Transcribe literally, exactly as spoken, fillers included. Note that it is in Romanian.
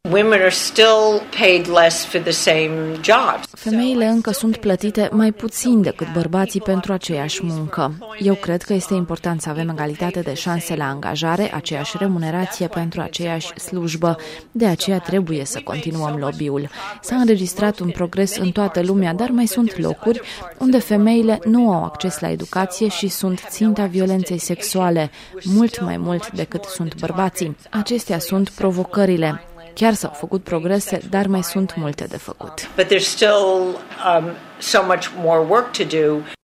Women are still paid less for the same jobs. Femeile încă sunt plătite mai puțin decât bărbații pentru aceeași muncă. Eu cred că este important să avem egalitate de șanse la angajare, aceeași remunerație pentru aceeași slujbă. De aceea trebuie să continuăm lobby-ul. S-a înregistrat un progres în toată lumea, dar mai sunt locuri unde femeile nu au acces la educație și sunt ținta violenței sexuale, mult mai mult decât sunt bărbații. Acestea sunt provocările. Chiar s-au făcut progrese, dar mai sunt multe de făcut. But there's still um, so much more work to do.